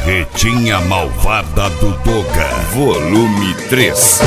Carretinha Malvada do Doga, volume 3.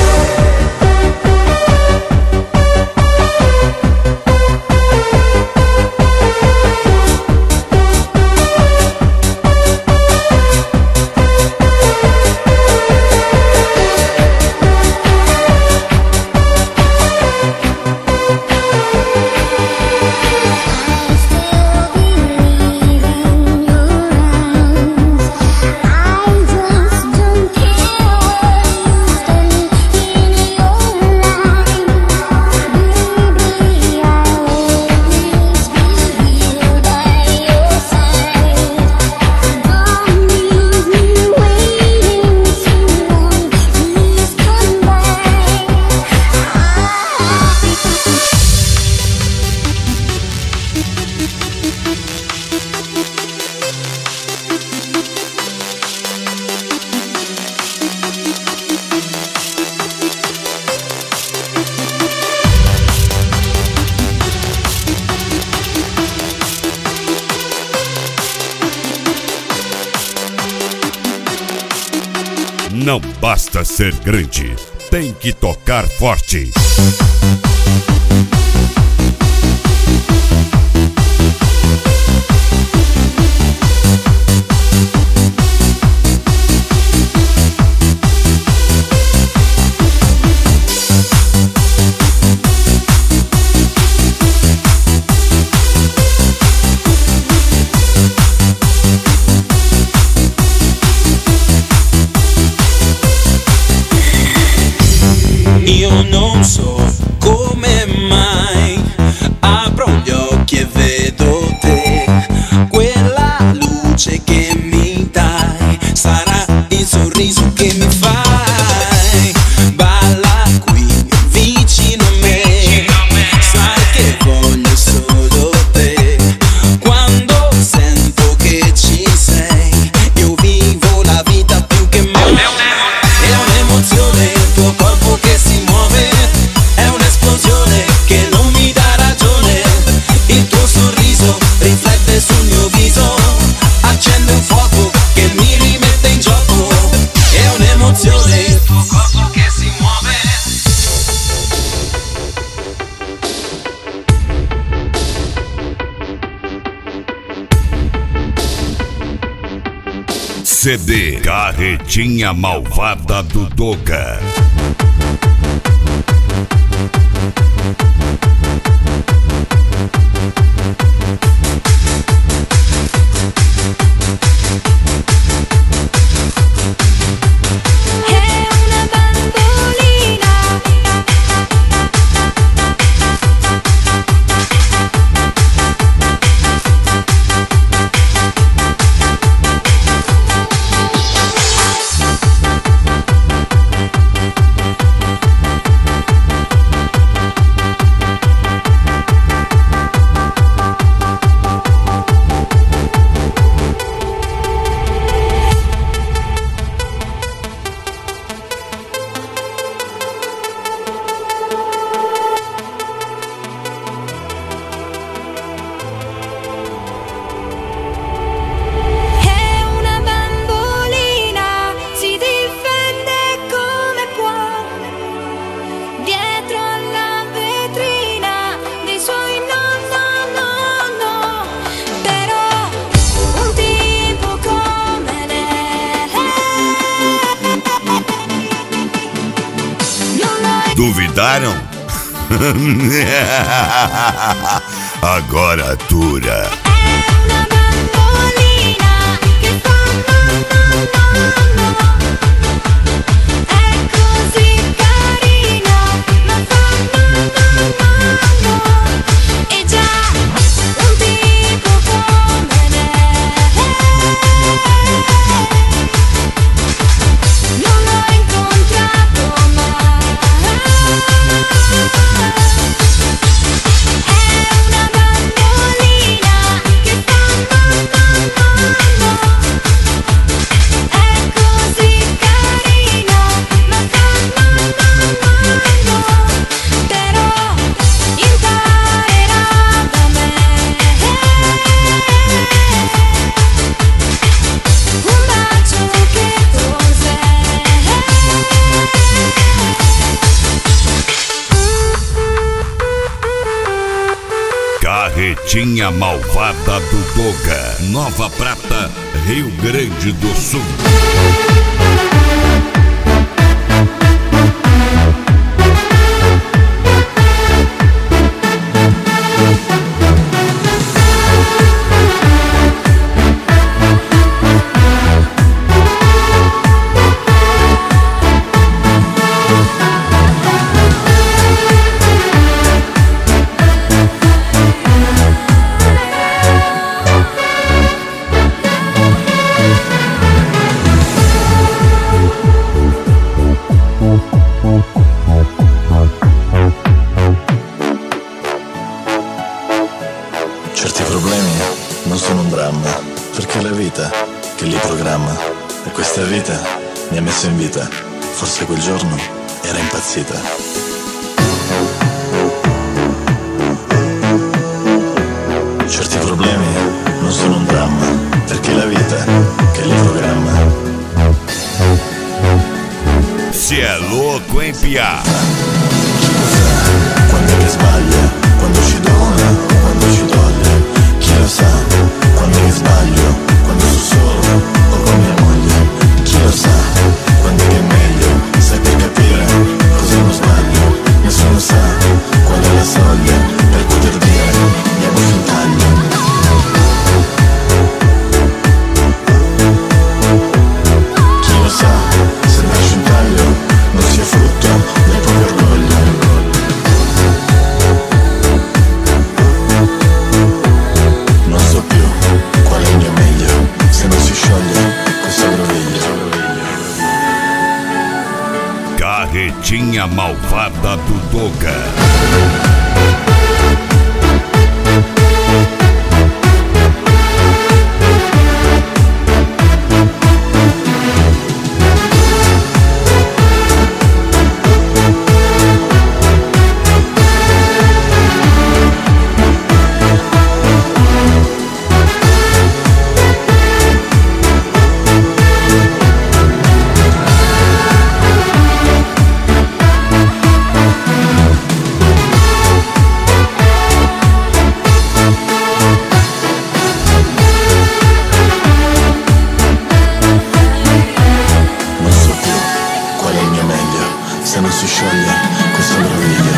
Não basta ser grande, tem que tocar forte. Io non so come mai apro gli occhi e vedo te, quella luce che mi dai sarà il sorriso che mi fai. Balla qui vicino a me, sai che voglio solo te. Quando sento che ci sei, io vivo la vita più che mai. È un'emozione il tuo corpo che si muove, è un'esplosione che non mi dà ragione. Il tuo sorriso riflette sul mio viso, accende un fuoco che mi rimette in gioco. È un'emozione il tuo corpo che si muove. CD Carretinha Malvada do Doga. Duvidaram? Agora dura. È una bambolina Carretinha Malvada do Doga, Nova Prata, Rio Grande do Sul. Certi problemi non sono un dramma, perché è la vita che li programma. E questa vita mi ha messo in vita, forse quel giorno era impazzita. Certi problemi non sono un dramma, perché è la vita che li programma. Se è louco, hein, piá? Chi lo sa quando è che sbaglia, quando ci dona, quando ci toglie. Chi lo sa quando è che sbaglio, quando sono solo o con mia moglie. Chi lo sa quando è che è meglio, sai, per capire cosa non sbaglio. Nessuno sa qual è la soglia per poter dire andiamo fin taglio. Chi lo sa se nasce un taglio non sia frutto del proprio orgoglio. Non so più qual è il mio meglio, se non si scioglie questo groviglio. Carretinha Malvada do Doga. Se non si scioglie questo groviglio.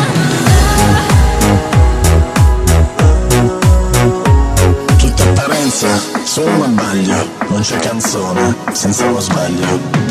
Tutta apparenza, solo un abbaglio. Non c'è canzone senza uno sbaglio.